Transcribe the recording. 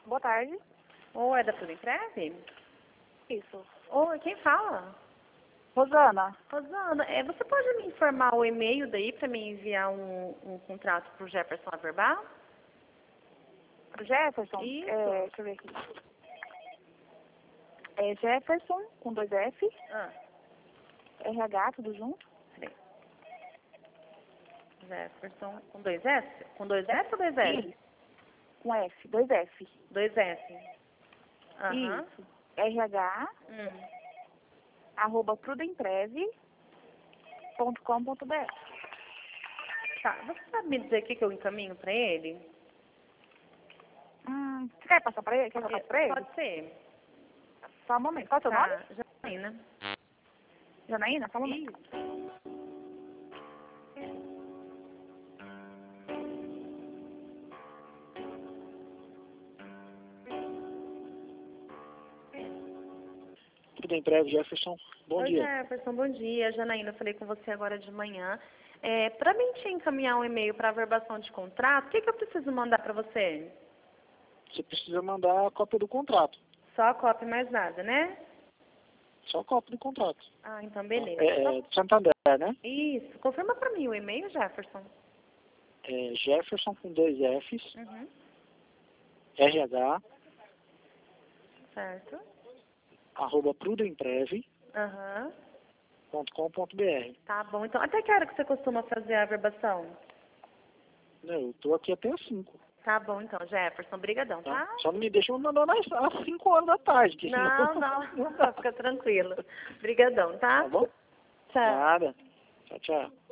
Boa tarde. Oi, é da Tudo Empreve? Isso. Oi, quem fala? Rosana. Rosana, você pode me informar o e-mail daí para me enviar um contrato para o Jefferson Averbal? Pro Jefferson? Isso. Deixa eu ver aqui. É Jefferson, com 2 F, RH, tudo junto. Peraí. Jefferson, com 2 S? Com 2 S ou 2 S? Isso. Com F, 2 F. 2 S. Aham. Isso. RH, @prudempreve.com.br. Tá, você sabe me dizer o que eu encaminho para ele? Você quer passar pra ele? Quer que eu passe pra ele? Pode ser. Só um momento. Qual é o seu nome? Tá, Janaína. Janaína? Só um momento. Isso. Tudo em breve, Jefferson. Bom Oi, dia. Jefferson, bom dia. Janaína, eu falei com você agora de manhã. Para mim te encaminhar um e-mail para averbação de contrato, o que eu preciso mandar para você? Você precisa mandar a cópia do contrato. Só a cópia e mais nada, né? Só a cópia do contrato. Ah, então beleza. É de Santander, né? Isso. Confirma para mim o e-mail, Jefferson. É Jefferson com 2 Fs, Uhum. RH, Certo. @prudempreve.com.br. Aham. Tá bom. Então, até que hora que você costuma fazer a averbação? Eu estou aqui até às 5. Tá bom, então, Jefferson. Brigadão, tá? Só não me deixa mandar às 5 horas da tarde. Que Não, senão... não. Fica tranquilo. Brigadão, tá? Tá bom? Tchau. Nada. Tchau, tchau.